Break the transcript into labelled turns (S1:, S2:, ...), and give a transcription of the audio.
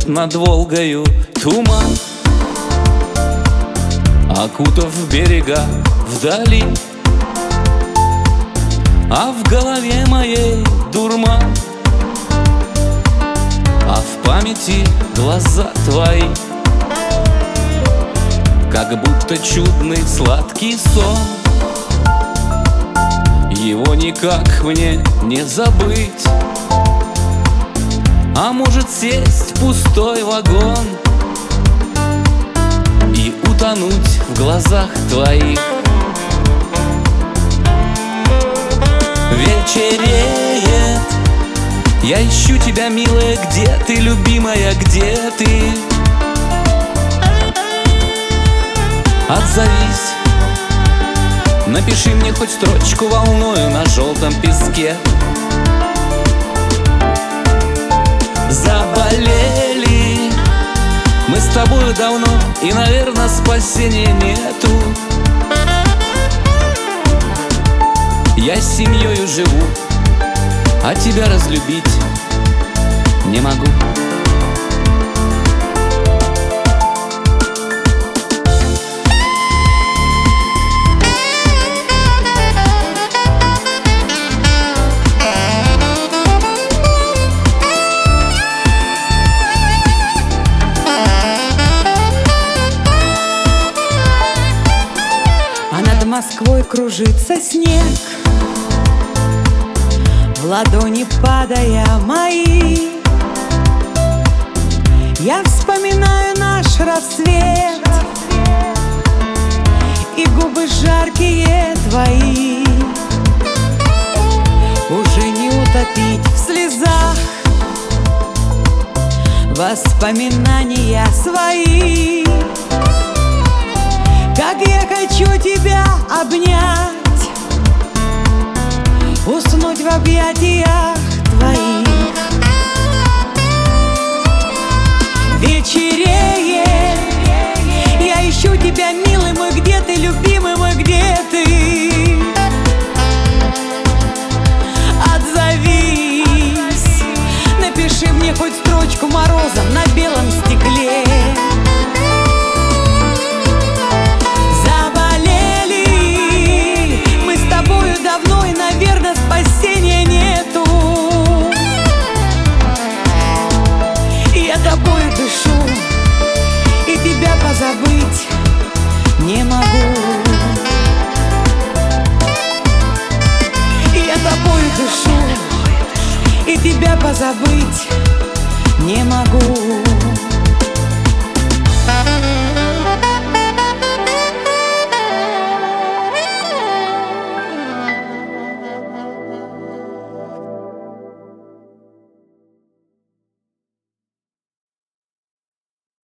S1: над Волгою туман, окутав берега вдали, а в голове моей дурман, а в памяти глаза твои, как будто чудный сладкий сон. Его никак мне не забыть. А может сесть в пустой вагон и утонуть в глазах твоих. Вечереет, я ищу тебя, милая, где ты, любимая, где ты? Отзовись, напиши мне хоть строчку волною на желтом песке. Заболели мы с тобою давно, и, наверное, спасения нету. Я с семьёю живу, а тебя разлюбить не могу.
S2: Москвой кружится снег, в ладони падая мои. Я вспоминаю наш рассвет и губы жаркие твои. Уже не утопить в слезах воспоминания свои. Как я хочу тебя обнять, уснуть в объятиях твоих. Вечереет, я ищу тебя, милый мой, где ты, любимый мой, где ты? Отзовись, напиши мне хоть строчку морозом на белом стекле. Спасения нету. Я тобой дышу, и тебя позабыть не могу. Я тобой дышу, и тебя позабыть не могу.